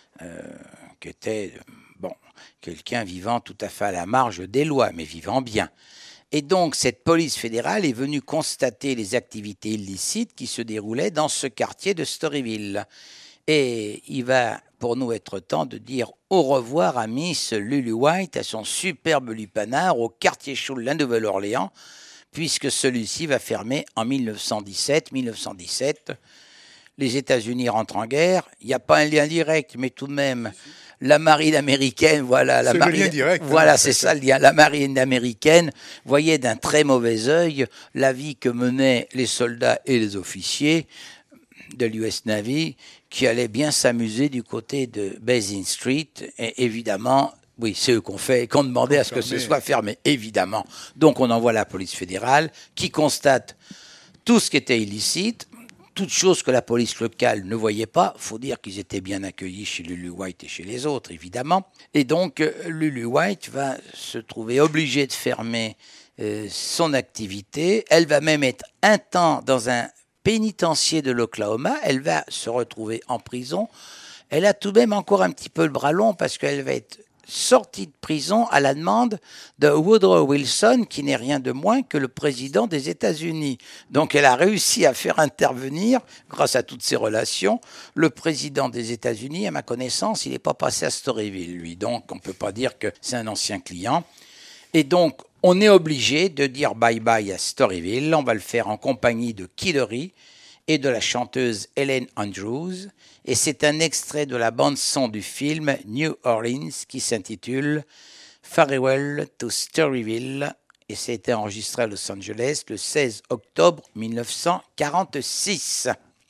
qui était quelqu'un vivant tout à fait à la marge des lois, mais vivant bien. Et donc, cette police fédérale est venue constater les activités illicites qui se déroulaient dans ce quartier de Storyville. Et il va pour nous être temps de dire au revoir à Miss Lulu White, à son superbe lupanar au quartier chaud de la Nouvelle-Orléans, puisque celui-ci va fermer en 1917. Les États-Unis rentrent en guerre. Il n'y a pas un lien direct, mais tout de même, la marine américaine, voilà, la C'est marine, le lien direct. voilà, c'est ça le lien. La marine américaine voyait d'un très mauvais œil la vie que menaient les soldats et les officiers de l'US Navy, qui allaient bien s'amuser du côté de Basin Street, et évidemment, oui, c'est eux qu'on demandait à ce que ce soit fermé, évidemment. Donc on envoie la police fédérale, qui constate tout ce qui était illicite, toutes choses que la police locale ne voyait pas. Il faut dire qu'ils étaient bien accueillis chez Lulu White et chez les autres, évidemment. Et donc, Lulu White va se trouver obligée de fermer son activité. Elle va même être un temps dans un pénitencier de l'Oklahoma. Elle va se retrouver en prison. Elle a tout de même encore un petit peu le bras long parce qu'elle va être sortie de prison à la demande de Woodrow Wilson, qui n'est rien de moins que le président des États-Unis. Donc elle a réussi à faire intervenir, grâce à toutes ses relations, le président des États-Unis. À ma connaissance, il n'est pas passé à Storyville, lui. Donc on ne peut pas dire que c'est un ancien client. Et donc, on est obligé de dire bye-bye à Storyville. On va le faire en compagnie de Killery et de la chanteuse Ellen Andrews. Et c'est un extrait de la bande-son du film New Orleans qui s'intitule Farewell to Storyville. Et ça a été enregistré à Los Angeles le 16 octobre 1946.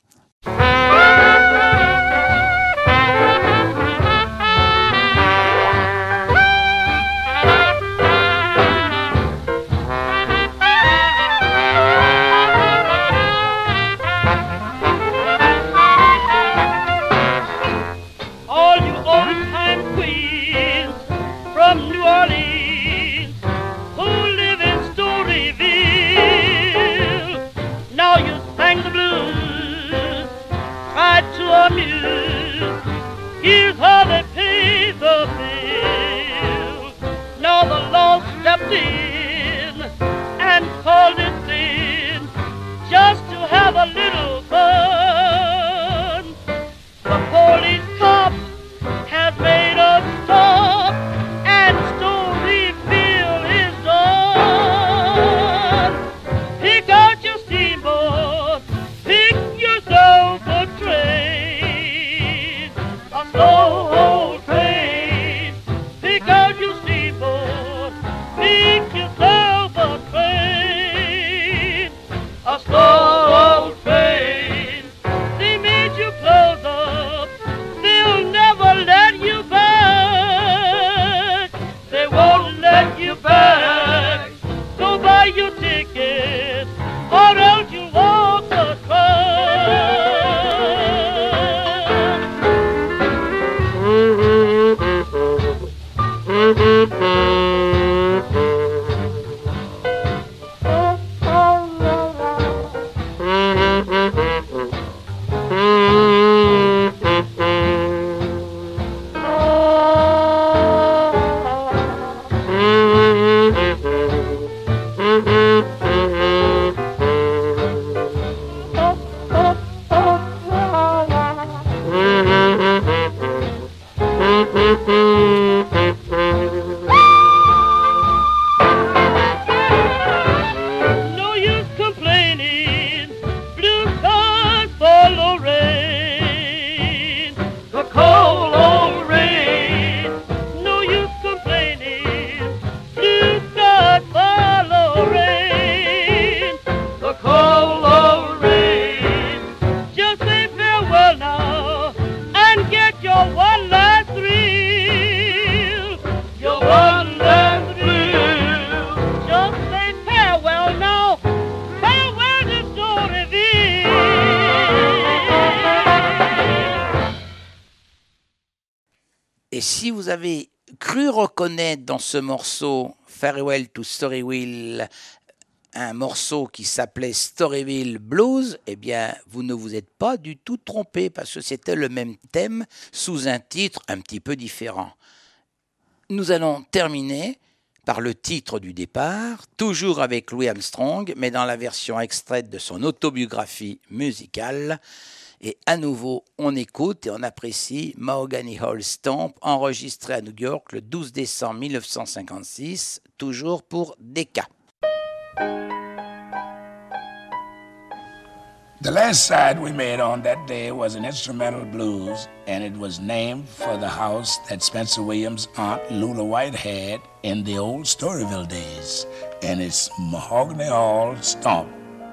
Here's how they pay the bill. Now the law stepped in and called it sin just to have a little fun. The police cop has made us stop and Storyville is done. Pick out your steamboat, pick yourself a train, a slow old train. Pick out your steamboat, pick yourself a train, a slow old train. They made you close up, they'll never let you back. They won't let you back. So buy your ticket, or else you walk the track. No use complaining, blue skies follow rain, the cold old rain. No use complaining, blue skies follow rain, the cold old rain. Just say farewell now and get your one last thrill, your one last thrill. Just say farewell now, farewell to Storyville. Et si vous avez cru reconnaître dans ce morceau Farewell to Storyville un morceau qui s'appelait Storyville Blues, eh bien, vous ne vous êtes pas du tout trompé parce que c'était le même thème sous un titre un petit peu différent. Nous allons terminer par le titre du départ, toujours avec Louis Armstrong, mais dans la version extraite de son autobiographie musicale. Et à nouveau, on écoute et on apprécie Mahogany Hall Stomp, enregistré à New York le 12 décembre 1956, toujours pour Decca. The last side we made on that day was an instrumental blues, and it was named for the house that Spencer Williams' aunt Lula White had in the old Storyville days, and it's Mahogany Hall Stomp.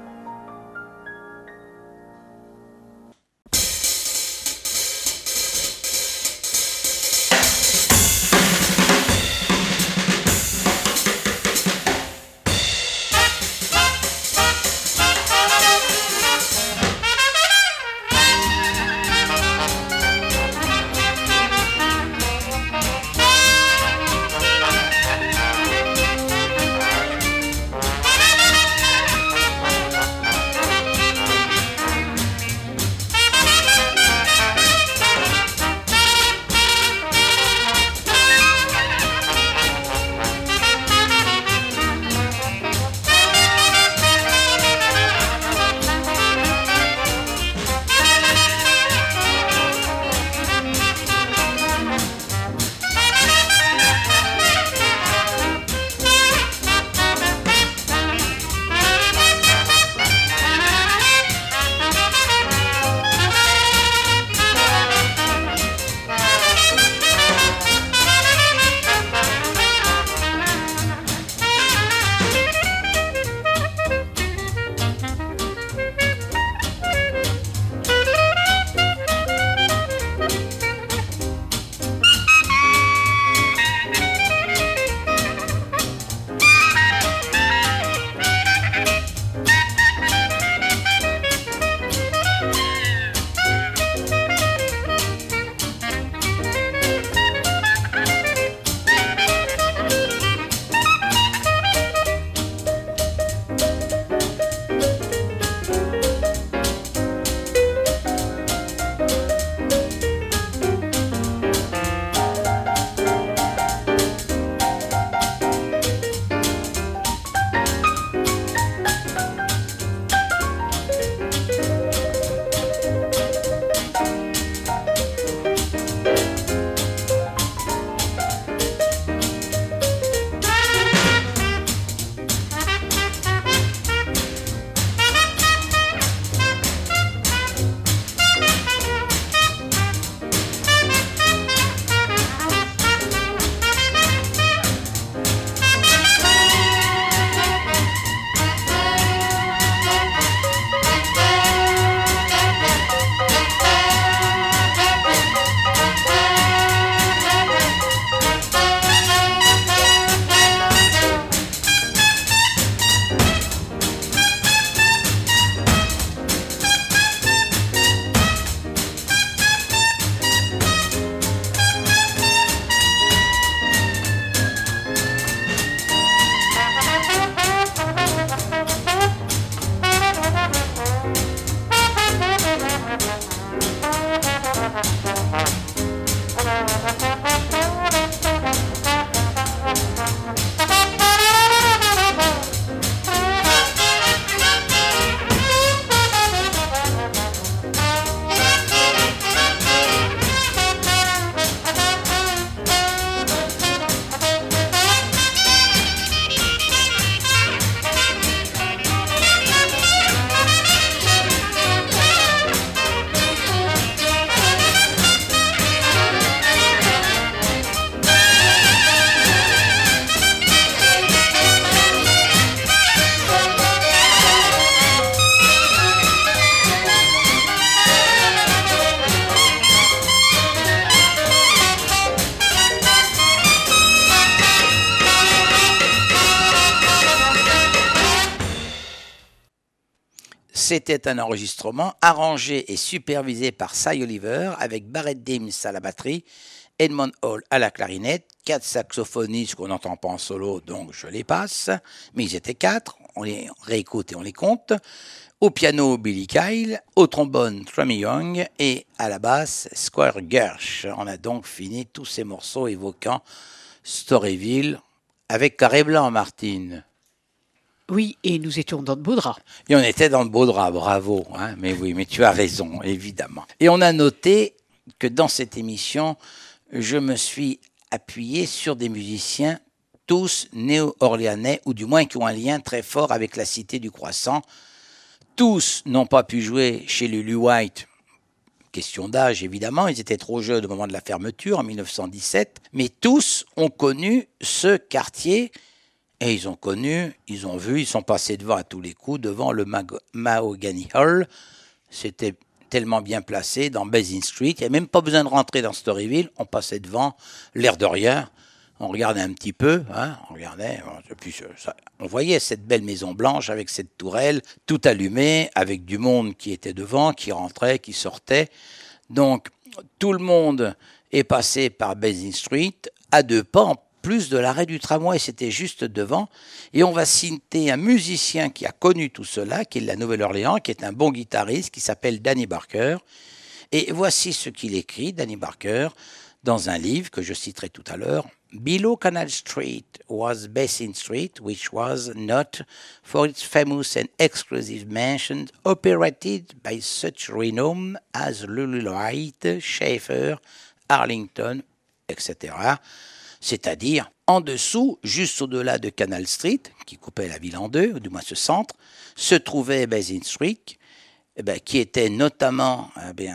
C'était un enregistrement arrangé et supervisé par Cy Oliver avec Barrett Dims à la batterie, Edmond Hall à la clarinette, 4 saxophonistes qu'on n'entend pas en solo, donc je les passe, mais ils étaient 4, on les réécoute et on les compte. Au piano, Billy Kyle, au trombone, Tramy Young et à la basse, Squire Gersh. On a donc fini tous ces morceaux évoquant Storyville avec Carré Blanc, Martine. Oui, et nous étions dans de beaux draps. Et on était dans de beaux draps, bravo. Hein, mais oui, mais tu as raison, évidemment. Et on a noté que dans cette émission, je me suis appuyé sur des musiciens, tous néo-orléanais, ou du moins qui ont un lien très fort avec la Cité du Croissant. Tous n'ont pas pu jouer chez Lulu White. Question d'âge, évidemment, ils étaient trop jeunes au moment de la fermeture, en 1917. Mais tous ont connu ce quartier. Et ils ont vu, ils sont passés devant à tous les coups, devant le Mahogany Hall. C'était tellement bien placé dans Basin Street. Il n'y avait même pas besoin de rentrer dans Storyville. On passait devant, l'air de rien. On regardait un petit peu, hein, on voyait cette belle maison blanche avec cette tourelle, tout allumée, avec du monde qui était devant, qui rentrait, qui sortait. Donc, tout le monde est passé par Basin Street, à 2 pas, en plus de l'arrêt du tramway, c'était juste devant. Et on va citer un musicien qui a connu tout cela, qui est de la Nouvelle-Orléans, qui est un bon guitariste, qui s'appelle Danny Barker. Et voici ce qu'il écrit, Danny Barker, dans un livre que je citerai tout à l'heure. Below Canal Street was Basin Street, which was not, for its famous and exclusive mansions, operated by such renown as Lulu White, Schaeffer, Arlington, etc., c'est-à-dire en dessous, juste au-delà de Canal Street, qui coupait la ville en deux, ou du moins ce centre, se trouvait Basin Street, qui était notamment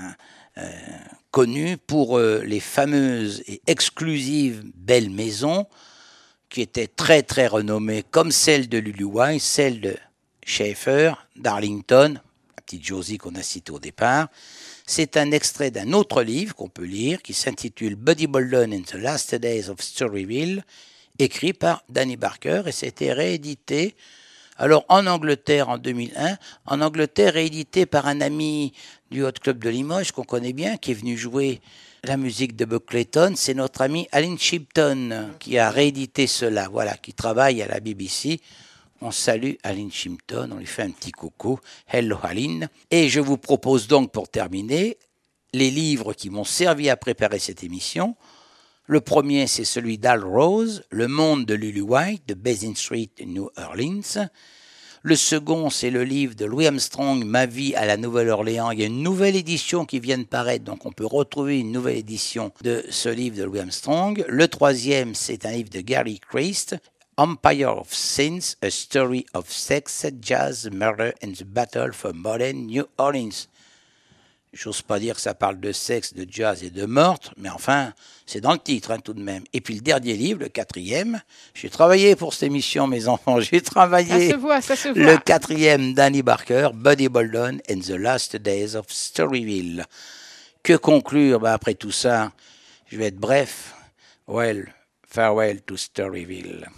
connu pour les fameuses et exclusives belles maisons, qui étaient très très renommées, comme celle de Lulu White, celle de Schaeffer, d'Arlington, la petite Josie qu'on a citée au départ. C'est un extrait d'un autre livre qu'on peut lire qui s'intitule Buddy Bolden and the Last Days of Storyville, écrit par Danny Barker, et c'était réédité alors en Angleterre en 2001, en Angleterre réédité par un ami du Hot Club de Limoges qu'on connaît bien, qui est venu jouer la musique de Buck Clayton, c'est notre ami Alan Shipton qui a réédité cela, voilà, qui travaille à la BBC. On salue Alan Shipton, on lui fait un petit coucou. Hello Alan. Et je vous propose donc pour terminer les livres qui m'ont servi à préparer cette émission. Le premier, c'est celui d'Al Rose, Le monde de Lulu White, de Basin Street, New Orleans. Le second, c'est le livre de Louis Armstrong, Ma vie à la Nouvelle-Orléans. Il y a une nouvelle édition qui vient de paraître, donc on peut retrouver une nouvelle édition de ce livre de Louis Armstrong. Le troisième, c'est un livre de Gary Christ, Empire of Sins, A Story of Sex, Jazz, Murder and the Battle for Modern New Orleans. J'ose pas dire que ça parle de sexe, de jazz et de meurtre, mais enfin, c'est dans le titre tout de même. Et puis le dernier livre, le quatrième, j'ai travaillé pour cette émission, mes enfants, j'ai travaillé. Ça se voit. Le quatrième, Danny Barker, Buddy Bolden and the Last Days of Storyville. Que conclure après tout ça? Je vais être bref. Well, farewell to Storyville.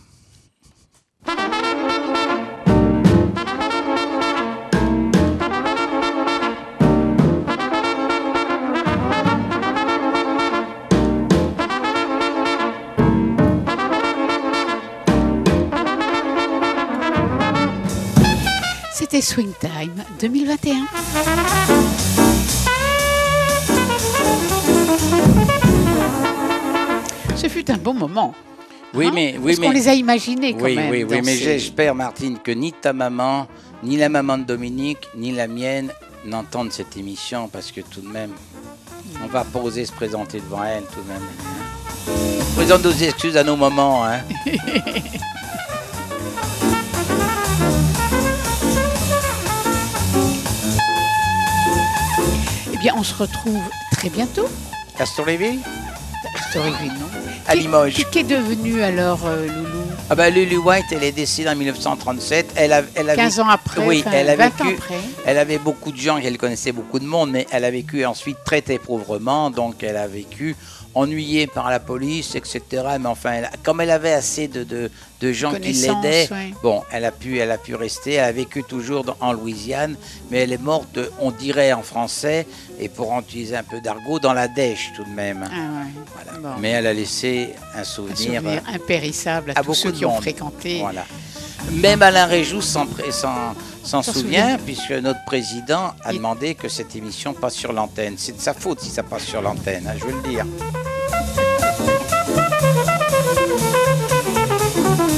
C'était Swing Time 2021. Ce fut un bon moment. Oui, mais parce qu'on les a imaginés quand même. Oui, mais j'espère, Martine, que ni ta maman, ni la maman de Dominique, ni la mienne n'entendent cette émission, parce que tout de même, on va pas oser se présenter devant elle, tout de même. Hein. Présente nos excuses à nos mamans, hein. Eh bien, on se retrouve très bientôt. À Storyville? Storyville, non. À Limoges. Qui est devenu alors Loulou? Ah ben, Lulu White, elle est décédée en 1937. Elle a 15 ans après, oui, elle a 20 vécu, ans après. Elle avait beaucoup de gens, elle connaissait beaucoup de monde, mais elle a vécu ensuite très très pauvrement, donc elle a vécu ennuyée par la police, etc. Mais enfin, comme elle avait assez de gens qui l'aidaient, ouais. bon, elle a pu rester. Elle a vécu toujours en Louisiane, mais elle est morte, on dirait en français, et pour en utiliser un peu d'argot, dans la dèche tout de même. Ah ouais. Voilà. Bon. Mais elle a laissé un souvenir impérissable à tous ceux qui ont fréquenté. Voilà. Même Alain Réjou s'en souvient, puisque notre président a demandé que cette émission passe sur l'antenne. C'est de sa faute si ça passe sur l'antenne, hein, je veux le dire.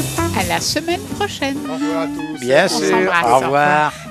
la semaine prochaine. Au revoir à tous. Bien On sûr. s'embrasse. Au revoir.